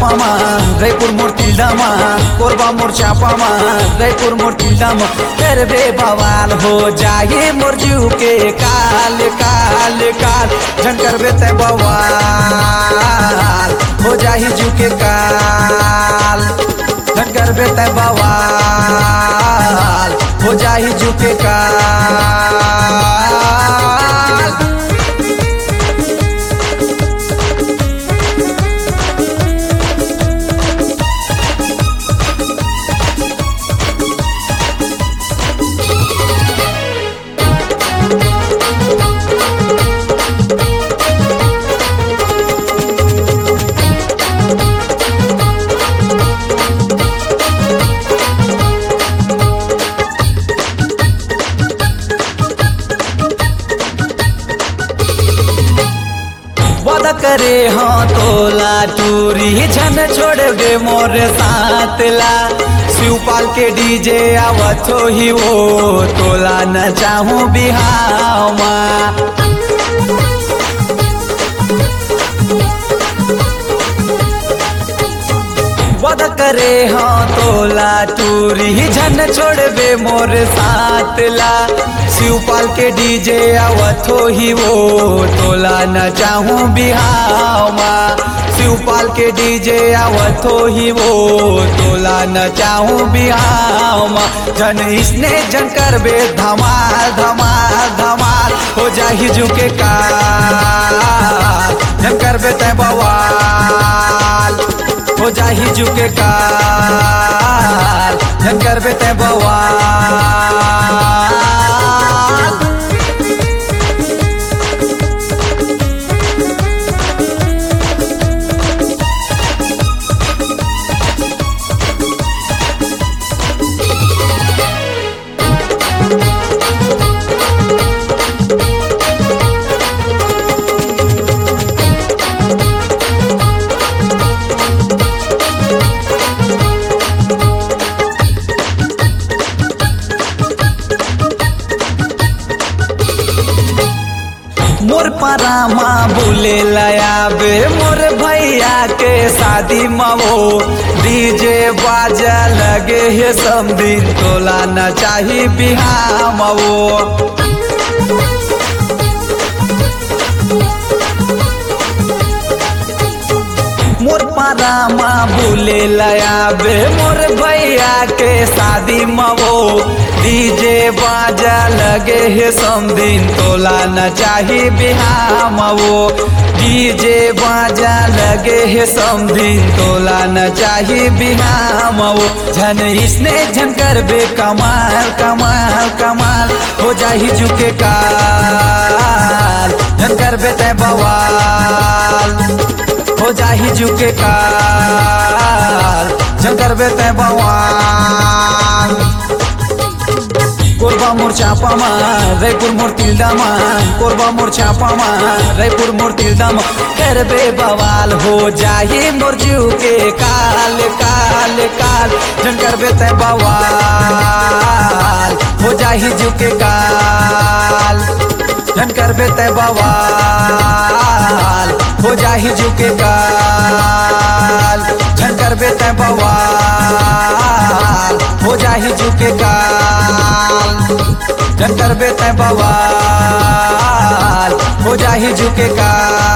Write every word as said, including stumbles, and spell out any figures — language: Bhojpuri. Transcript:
चापामा रायपुर मोर तिल्डामा कोरबा मोर चापामा रायपुर मोर तिल्डामा करबे बवाल हो जाए मोर जीव के काल काल काल जन करबे ते बवाल हो जाए जीव के काल जन करबे ते बवाल हो जाए जीव के काल। वादा करे हाँ तोला टूरी झन छोड़ दे मोर साथ ला शिवपाल के डीजे आवत हो ही वो तोला न चाहूं बिहाव माँ वादा करे हाँ तोला टूरी झन छोड़ दे मोर साथ ला शिवपाल के डीजे आवत हो ही वो तोला न चाहूं बिहाव माँ शिवपाल के डीजे आवत हो ही वो तोला न चाहूं बिहाव माँ जन इसने जन करबे धमाल धमाल धमाल हो जाही झुके काल जन करबे ते बवाल हो जाही झुके काल जन करबे ते बवाल। मोर परामा बुले लयाबे मोर भैया के शादी मवो डीजे बाजा लगे है समदिन तोला न चाही बिहाव मवो मोर परामा बुले लयाबे मोर भैया के शादी मवो डीजे बाजा लगे है समदिन तोला न चाही बिहामवो डीजे बाजा लगे है समदिन तोला न चाही बिहामवो झन इसने झन करबे कमाल कमाल कमाल हो जाही झुके काल झन करबे ते बवाल हो जाही झुके काल झन करबे ते बवाल। कोरबा मोर चापामा रायपुर मोर तिल्डामा कोरबा मोर चापामा रायपुर मोर तिल्डामा करबे बवाल हो जाए मोर जीव के काल काल काल जन करबे ते बवाल हो जाए जीव के काल जन करबे ते बवाल हो जाए जीव के काल जन करबे ते बवाल हो जाए जीव के काल जन करबे ते बवाल हो जाही झुके काल।